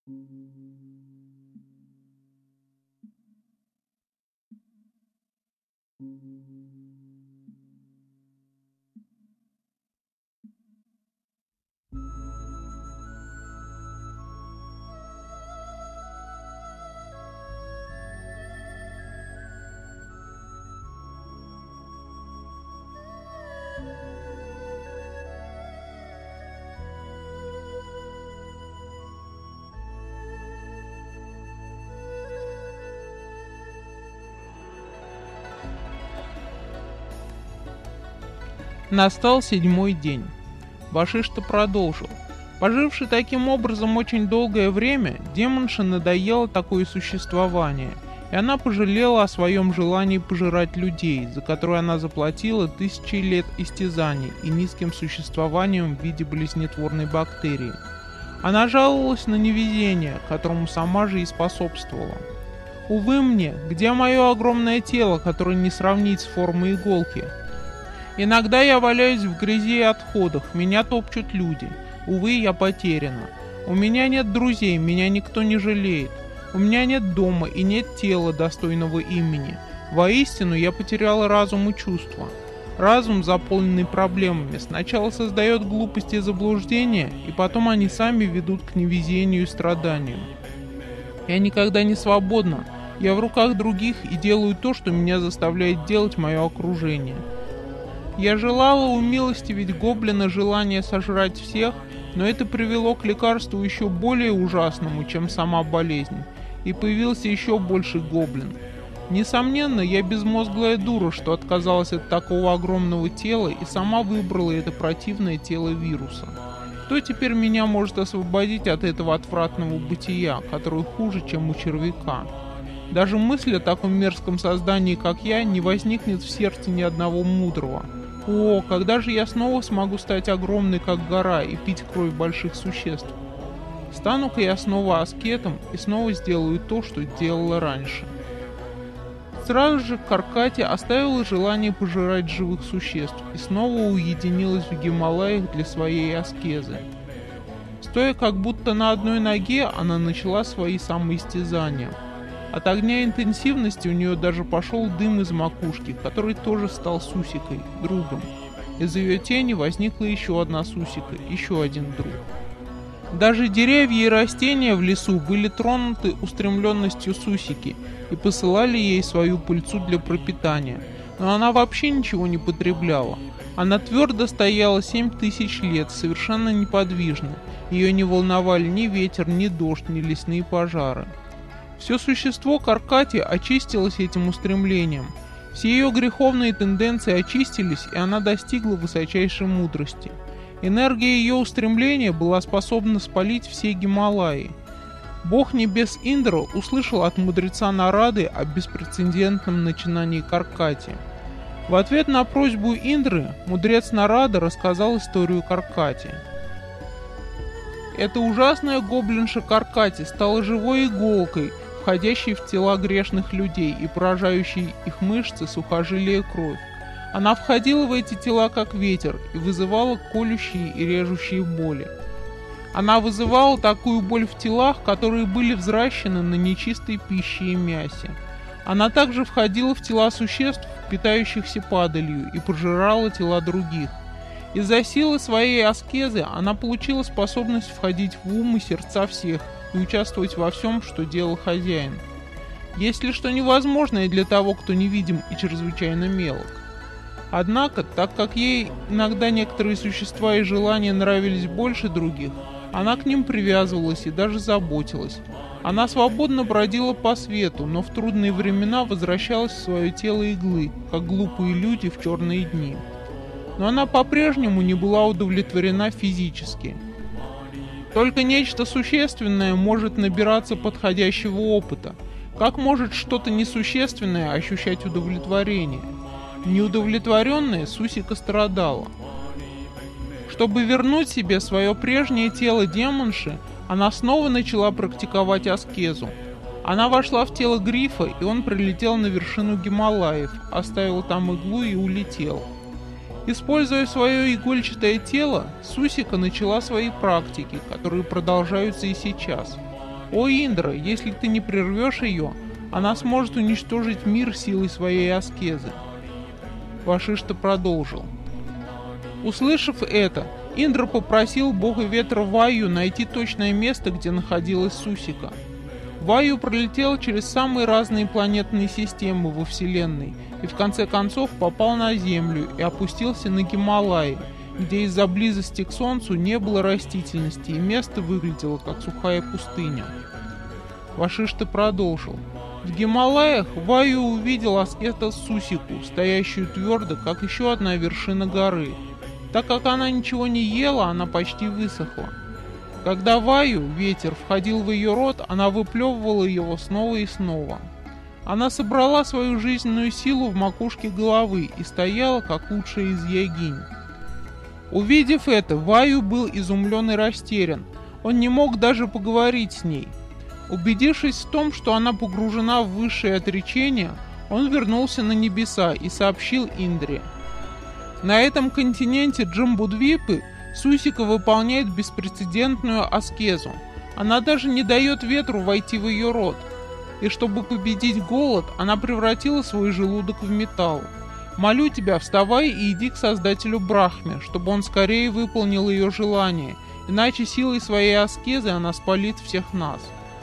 Настал 7-й день. Вашишта продолжил. Поживший таким образом очень долгое время, демонше надоело такое существование, и она пожалела о своем желании пожирать людей, за которое она заплатила 1000 лет истязаний и низким существованием в виде болезнетворной бактерии. Она жаловалась на невезение, которому сама же и способствовала. «Увы мне, где мое огромное тело, которое не сравнить с формой иголки? Иногда я валяюсь в грязи и отходах, меня топчут люди. Увы, я потеряна. У меня нет друзей, меня никто не жалеет. У меня нет дома и нет тела, достойного имени. Воистину, я потеряла разум и чувства. Разум, заполненный проблемами, сначала создает глупости и заблуждения, и потом они сами ведут к невезению и страданию. Я никогда не свободна, я в руках других и делаю то, что меня заставляет делать мое окружение. Я желала умилостивить гоблина желание сожрать всех, но это привело к лекарству еще более ужасному, чем сама болезнь, и появился еще больший гоблин. Несомненно, я безмозглая дура, что отказалась от такого огромного тела и сама выбрала это противное тело вируса. Кто теперь меня может освободить от этого отвратного бытия, которое хуже, чем у червяка? Даже мысль о таком мерзком создании, как я, не возникнет в сердце ни одного мудрого. О, когда же я снова смогу стать огромной, как гора, и пить кровь больших существ? Стану-ка я снова аскетом и снова сделаю то, что делала раньше. Сразу же Каркати оставила желание пожирать живых существ и снова уединилась в Гималаях для своей аскезы. Стоя как будто на одной ноге, она начала свои самоистязания. От огня интенсивности у нее даже пошел дым из макушки, который тоже стал Сусикой, другом. Из ее тени возникла еще одна Сусика, еще один друг. Даже деревья и растения в лесу были тронуты устремленностью Сусики и посылали ей свою пыльцу для пропитания, но она вообще ничего не потребляла. Она твердо стояла 7000 лет, совершенно неподвижно, ее не волновали ни ветер, ни дождь, ни лесные пожары. Все существо Каркати очистилось этим устремлением. Все ее греховные тенденции очистились, и она достигла высочайшей мудрости. Энергия ее устремления была способна спалить все Гималаи. Бог небес Индра услышал от мудреца Нарады о беспрецедентном начинании Каркати. В ответ на просьбу Индры, мудрец Нарада рассказал историю Каркати. Эта ужасная гоблинша Каркати стала живой иголкой, входящей в тела грешных людей и поражающей их мышцы, сухожилия и кровь. Она входила в эти тела как ветер и вызывала колющие и режущие боли. Она вызывала такую боль в телах, которые были взращены на нечистой пище и мясе. Она также входила в тела существ, питающихся падалью, и пожирала тела других. Из-за силы своей аскезы она получила способность входить в ум и сердца всех и участвовать во всем, что делал хозяин. Есть ли что невозможное для того, кто невидим и чрезвычайно мелок? Однако, так как ей иногда некоторые существа и желания нравились больше других, она к ним привязывалась и даже заботилась. Она свободно бродила по свету, но в трудные времена возвращалась в свое тело иглы, как глупые люди в черные дни. Но она по-прежнему не была удовлетворена физически. Только нечто существенное может набираться подходящего опыта. Как может что-то несущественное ощущать удовлетворение? Неудовлетворенная Сусика страдала. Чтобы вернуть себе свое прежнее тело демонши, она снова начала практиковать аскезу. Она вошла в тело Грифа, и он прилетел на вершину Гималаев, оставил там иглу и улетел. Используя свое игольчатое тело, Сусика начала свои практики, которые продолжаются и сейчас. «О, Индра, если ты не прервешь ее, она сможет уничтожить мир силой своей аскезы». Вашишта продолжил. Услышав это, Индра попросил бога ветра Ваю найти точное место, где находилась Сусика. Ваю пролетел через самые разные планетные системы во Вселенной и в конце концов попал на Землю и опустился на Гималаи, где из-за близости к Солнцу не было растительности и место выглядело как сухая пустыня. Вашишта продолжил. В Гималаях Ваю увидел аскета Сусику, стоящую твердо, как еще одна вершина горы. Так как она ничего не ела, она почти высохла. Когда Ваю, ветер, входил в ее рот, она выплевывала его снова и снова. Она собрала свою жизненную силу в макушке головы и стояла, как лучшая из йогинь. Увидев это, Ваю был изумлен и растерян. Он не мог даже поговорить с ней. Убедившись в том, что она погружена в высшее отречение, он вернулся на небеса и сообщил Индре. На этом континенте Джамбудвипы Сусика выполняет беспрецедентную аскезу. Она даже не дает ветру войти в ее рот. И чтобы победить голод, она превратила свой желудок в металл. Молю тебя, вставай и иди к Создателю Брахме, чтобы он скорее выполнил ее желание, иначе силой своей аскезы она спалит всех нас.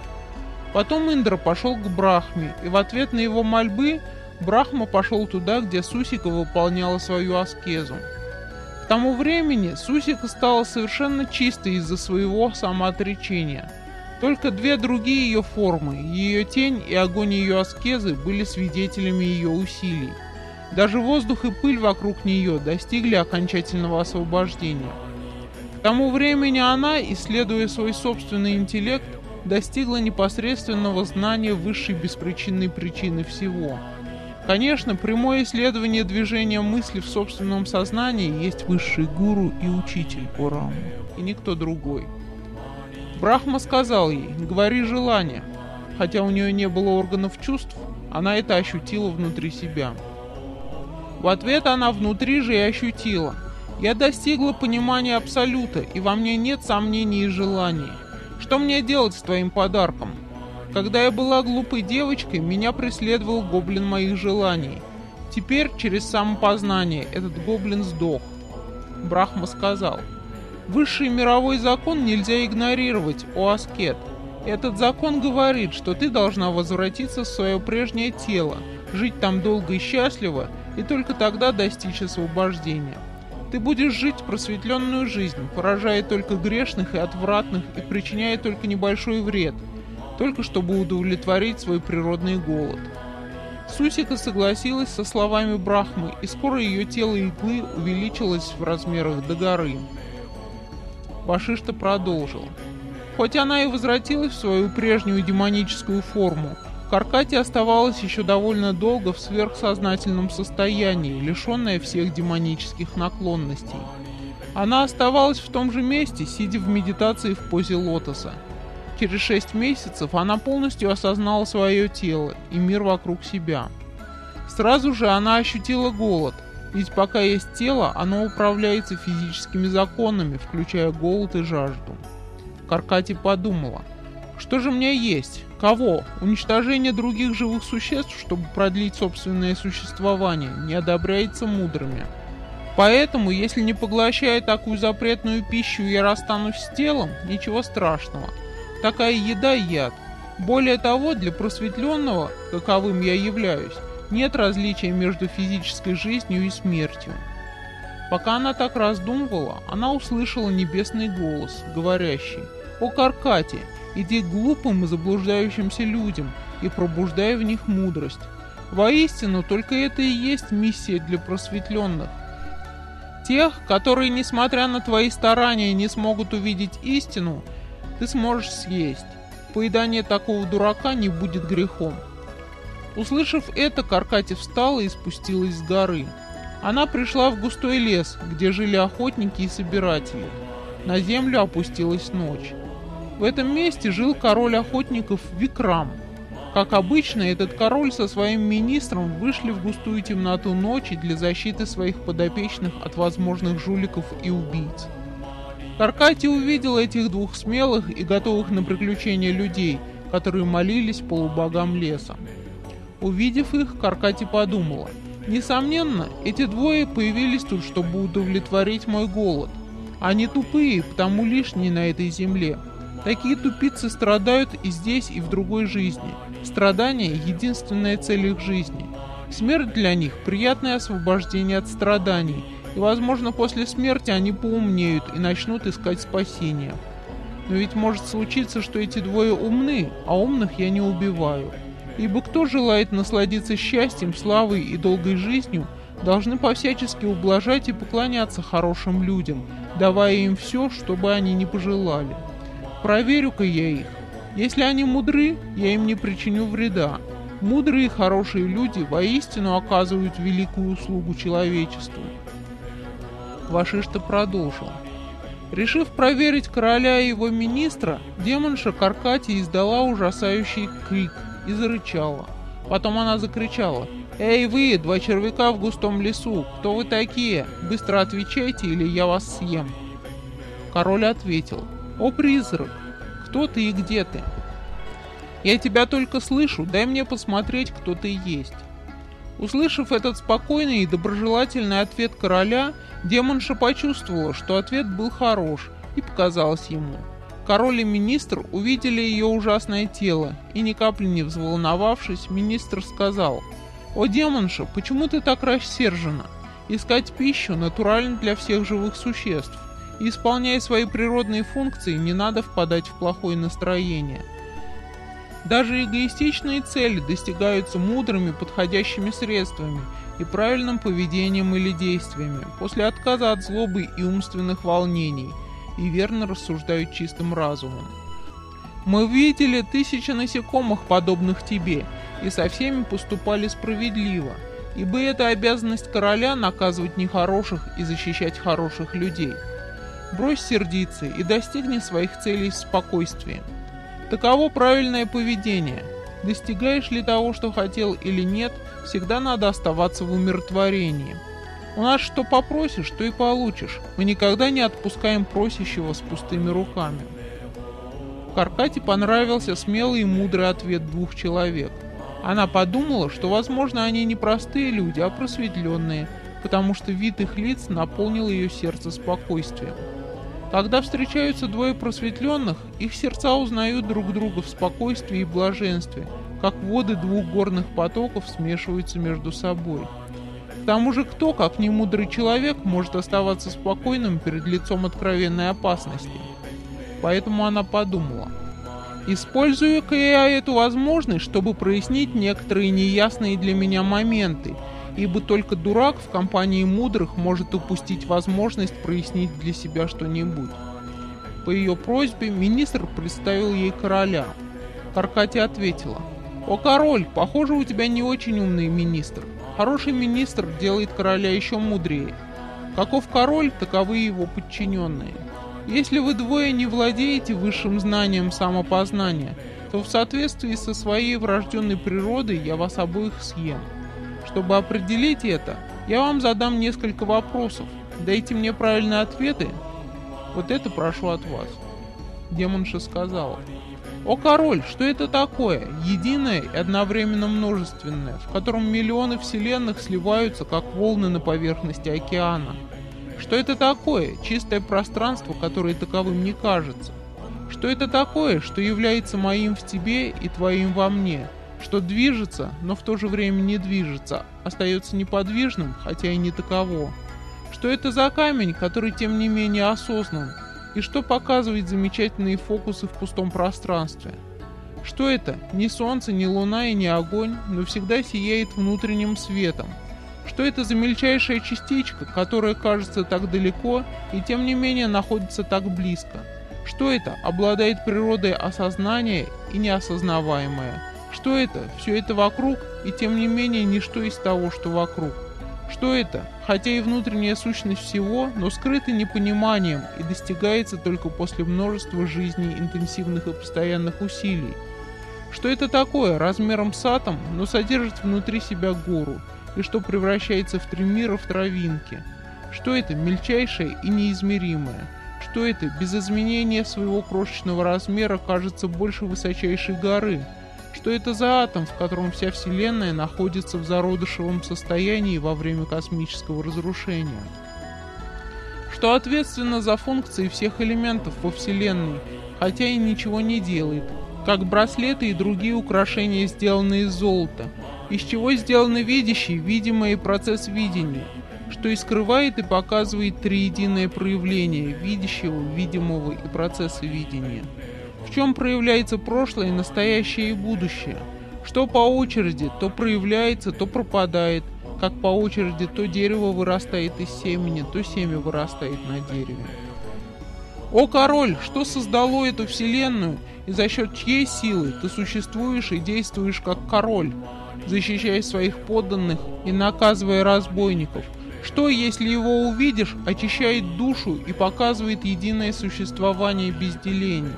Потом Индра пошел к Брахме, и в ответ на его мольбы Брахма пошел туда, где Сусика выполняла свою аскезу. К тому времени Сусика стала совершенно чистой из-за своего самоотречения. Только две другие ее формы, ее тень и огонь ее аскезы, были свидетелями ее усилий. Даже воздух и пыль вокруг нее достигли окончательного освобождения. К тому времени она, исследуя свой собственный интеллект, достигла непосредственного знания высшей беспричинной причины всего. Конечно, прямое исследование движения мысли в собственном сознании есть высший гуру и учитель Пурама, и никто другой. Брахма сказал ей: «Говори желание». Хотя у нее не было органов чувств, она это ощутила внутри себя. В ответ она внутри же и ощутила: «Я достигла понимания Абсолюта, и во мне нет сомнений и желаний. Что мне делать с твоим подарком? Когда я была глупой девочкой, меня преследовал гоблин моих желаний. Теперь, через самопознание, этот гоблин сдох». Брахма сказал: «Высший мировой закон нельзя игнорировать, о аскет. Этот закон говорит, что ты должна возвратиться в свое прежнее тело, жить там долго и счастливо, и только тогда достичь освобождения. Ты будешь жить просветленную жизнь, поражая только грешных и отвратных и причиняя только небольшой вред, только чтобы удовлетворить свой природный голод». Сусика согласилась со словами Брахмы, и скоро ее тело иглы увеличилось в размерах до горы. Вашишта продолжил. Хоть она и возвратилась в свою прежнюю демоническую форму, Каркати оставалась еще довольно долго в сверхсознательном состоянии, лишенная всех демонических наклонностей. Она оставалась в том же месте, сидя в медитации в позе лотоса. Через 6 месяцев она полностью осознала свое тело и мир вокруг себя. Сразу же она ощутила голод, ведь пока есть тело, оно управляется физическими законами, включая голод и жажду. Каркати подумала: что же мне есть? Кого? Уничтожение других живых существ, чтобы продлить собственное существование, не одобряется мудрыми. Поэтому, если не поглощая такую запретную пищу, я расстанусь с телом, ничего страшного. Такая еда — яд. Более того, для просветленного, каковым я являюсь, нет различия между физической жизнью и смертью. Пока она так раздумывала, она услышала небесный голос, говорящий: «О Каркати, иди к глупым и заблуждающимся людям и пробуждай в них мудрость. Воистину, только это и есть миссия для просветленных. Тех, которые, несмотря на твои старания, не смогут увидеть истину, ты сможешь съесть. Поедание такого дурака не будет грехом». Услышав это, Каркати встала и спустилась с горы. Она пришла в густой лес, где жили охотники и собиратели. На землю опустилась ночь. В этом месте жил король охотников Викрам. Как обычно, этот король со своим министром вышли в густую темноту ночи для защиты своих подопечных от возможных жуликов и убийц. Каркати увидел этих двух смелых и готовых на приключения людей, которые молились полубогам леса. Увидев их, Каркати подумала: несомненно, эти двое появились тут, чтобы удовлетворить мой голод. Они тупые, потому лишние на этой земле. Такие тупицы страдают и здесь, и в другой жизни. Страдание — единственная цель их жизни. Смерть для них — приятное освобождение от страданий, и, возможно, после смерти они поумнеют и начнут искать спасения. Но ведь может случиться, что эти двое умны, а умных я не убиваю. Ибо кто желает насладиться счастьем, славой и долгой жизнью, должны повсячески ублажать и поклоняться хорошим людям, давая им все, что бы они ни пожелали. Проверю-ка я их. Если они мудры, я им не причиню вреда. Мудрые и хорошие люди воистину оказывают великую услугу человечеству. Вашишта продолжил. Решив проверить короля и его министра, демонша Каркати издала ужасающий крик и зарычала. Потом она закричала: «Эй вы, два червяка в густом лесу, кто вы такие? Быстро отвечайте, или я вас съем!» Король ответил: «О, призрак, кто ты и где ты? Я тебя только слышу, дай мне посмотреть, кто ты есть». Услышав этот спокойный и доброжелательный ответ короля, демонша почувствовала, что ответ был хорош, и показалось ему. Король и министр увидели ее ужасное тело, и ни капли не взволновавшись, министр сказал: «О, демонша, почему ты так рассержена? Искать пищу натурально для всех живых существ, и, исполняя свои природные функции, не надо впадать в плохое настроение. Даже эгоистичные цели достигаются мудрыми подходящими средствами и правильным поведением или действиями, после отказа от злобы и умственных волнений, и верно рассуждают чистым разумом. Мы видели тысячи насекомых, подобных тебе, и со всеми поступали справедливо, ибо это обязанность короля наказывать нехороших и защищать хороших людей. Брось сердиться и достигни своих целей с спокойствием. Таково правильное поведение. Достигаешь ли того, что хотел или нет, всегда надо оставаться в умиротворении. У нас что попросишь, то и получишь. Мы никогда не отпускаем просящего с пустыми руками». Каркати понравился смелый и мудрый ответ двух человек. Она подумала, что, возможно, они не простые люди, а просветленные, потому что вид их лиц наполнил ее сердце спокойствием. Когда встречаются двое просветленных, их сердца узнают друг друга в спокойствии и блаженстве, как воды двух горных потоков смешиваются между собой. К тому же кто, как не мудрый человек, может оставаться спокойным перед лицом откровенной опасности? Поэтому она подумала: использую-ка я эту возможность, чтобы прояснить некоторые неясные для меня моменты, ибо только дурак в компании мудрых может упустить возможность прояснить для себя что-нибудь. По ее просьбе министр представил ей короля. Каркати ответила: «О, король, похоже, у тебя не очень умный министр. Хороший министр делает короля еще мудрее. Каков король, таковы его подчиненные. Если вы двое не владеете высшим знанием самопознания, то в соответствии со своей врожденной природой я вас обоих съем. Чтобы определить это, я вам задам несколько вопросов. Дайте мне правильные ответы. Вот это прошу от вас». Демонша сказала: «О, король, что это такое? Единое и одновременно множественное, в котором миллионы вселенных сливаются, как волны на поверхности океана. Что это такое? Чистое пространство, которое таковым не кажется. Что это такое, что является моим в тебе и твоим во мне? Что движется, но в то же время не движется, остается неподвижным, хотя и не таково? Что это за камень, который тем не менее осознан, и что показывает замечательные фокусы в пустом пространстве? Что это? Ни солнце, ни луна и ни огонь, но всегда сияет внутренним светом. Что это за мельчайшая частичка, которая кажется так далеко и тем не менее находится так близко? Что это? Обладает природой осознания и неосознаваемое. Что это? Все это вокруг, и тем не менее ничто из того, что вокруг. Что это? Хотя и внутренняя сущность всего, но скрыта непониманием и достигается только после множества жизней, интенсивных и постоянных усилий. Что это такое, размером с атом, но содержит внутри себя гору, и что превращается в 3 мира в травинке? Что это, мельчайшее и неизмеримое? что это без изменения своего крошечного размера кажется больше высочайшей горы, что это за атом, в котором вся Вселенная находится в зародышевом состоянии во время космического разрушения, что ответственно за функции всех элементов во Вселенной, хотя и ничего не делает, как браслеты и другие украшения сделаны из золота, из чего сделаны видящий, видимое и процесс видения, что и скрывает и показывает триединое проявление видящего, видимого и процесса видения, в чем проявляется прошлое, настоящее и будущее, что по очереди то проявляется, то пропадает, как по очереди то дерево вырастает из семени, то семя вырастает на дереве. О король, что создало эту вселенную, и за счет чьей силы ты существуешь и действуешь как король, защищая своих подданных и наказывая разбойников, что, если его увидишь, очищает душу и показывает единое существование без делений?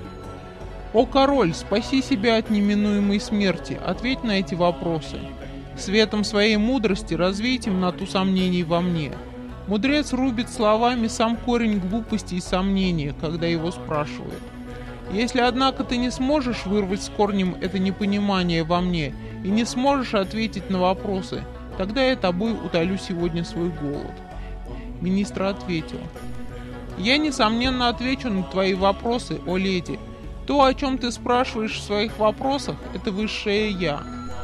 О король, спаси себя от неминуемой смерти, ответь на эти вопросы. Светом своей мудрости развей темноту сомнений во мне. Мудрец рубит словами сам корень глупости и сомнения, когда его спрашивают. Если, однако, ты не сможешь вырвать с корнем это непонимание во мне и не сможешь ответить на вопросы, тогда я тобой утолю сегодня свой голод. Министр ответил: я, несомненно, отвечу на твои вопросы, о леди. То, о чем ты спрашиваешь в своих вопросах, это высшее Я.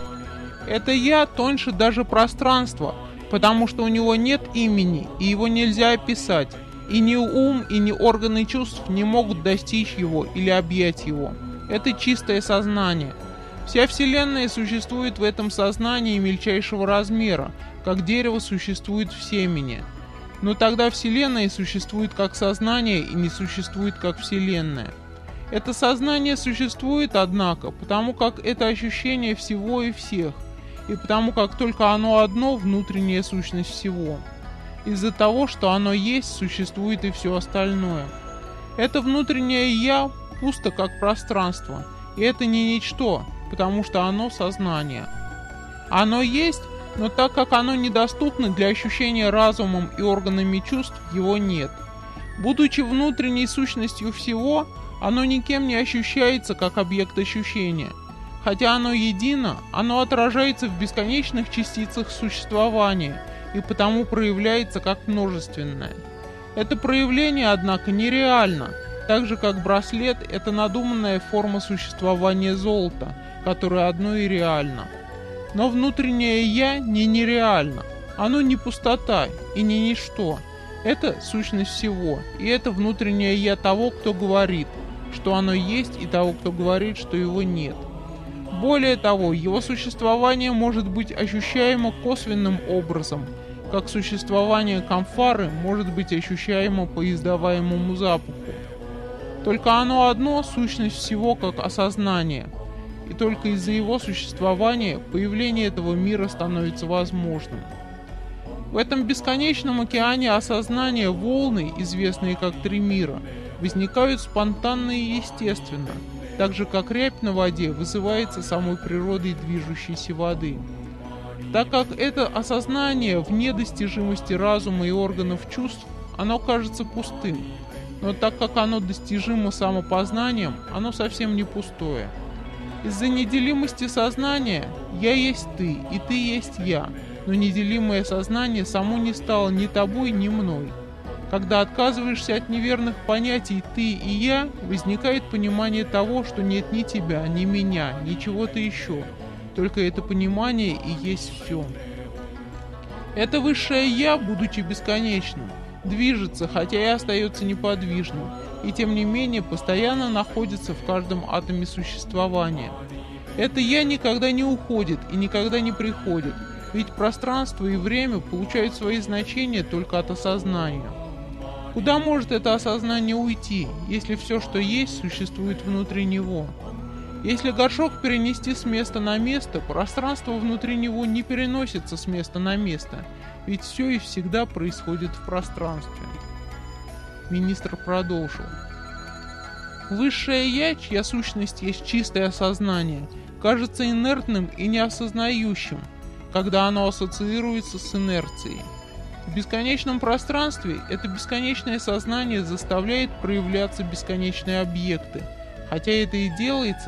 Это Я тоньше даже пространства, потому что у него нет имени, и его нельзя описать, и ни ум, и ни органы чувств не могут достичь его или объять его. Это чистое сознание. Вся Вселенная существует в этом сознании мельчайшего размера, как дерево существует в семени. Но тогда Вселенная существует как сознание и не существует как Вселенная. Это сознание существует, однако, потому как это ощущение всего и всех, и потому как только оно одно внутренняя сущность всего. Из-за того, что оно есть, существует и все остальное. Это внутреннее Я пусто как пространство, и это не ничто, потому что оно сознание. Оно есть, но так как оно недоступно для ощущения разумом и органами чувств, его нет. Будучи внутренней сущностью всего, оно никем не ощущается как объект ощущения. Хотя оно едино, оно отражается в бесконечных частицах существования и потому проявляется как множественное. Это проявление, однако, нереально, так же как браслет – это надуманная форма существования золота, которое одно и реально. Но внутреннее Я не нереально, оно не пустота и не ничто. Это сущность всего, и это внутреннее Я того, кто говорит, что оно есть, и того, кто говорит, что его нет. Более того, его существование может быть ощущаемо косвенным образом, как существование камфары может быть ощущаемо по издаваемому запаху. Только оно одно — сущность всего как осознание, и только из-за его существования появление этого мира становится возможным. В этом бесконечном океане осознания волны, известные как три мира, возникают спонтанно и естественно, так же как рябь на воде вызывается самой природой движущейся воды. Так как это осознание вне достижимости разума и органов чувств, оно кажется пустым, но так как оно достижимо самопознанием, оно совсем не пустое. Из-за неделимости сознания «я есть ты» и «ты есть я», но неделимое сознание само не стало ни тобой, ни мной. Когда отказываешься от неверных понятий «ты» и «я», возникает понимание того, что нет ни тебя, ни меня, ни чего-то еще. Только это понимание и есть все. Это высшее «я», будучи бесконечным, движется, хотя и остается неподвижным, и тем не менее постоянно находится в каждом атоме существования. Это «я» никогда не уходит и никогда не приходит, ведь пространство и время получают свои значения только от осознания. Куда может это осознание уйти, если все, что есть, существует внутри него? Если горшок перенести с места на место, пространство внутри него не переносится с места на место, ведь все и всегда происходит в пространстве. Министр продолжил. Высшее Я, чья сущность есть чистое осознание, кажется инертным и неосознающим, когда оно ассоциируется с инерцией. В бесконечном пространстве это бесконечное сознание заставляет проявляться бесконечные объекты, хотя это и делается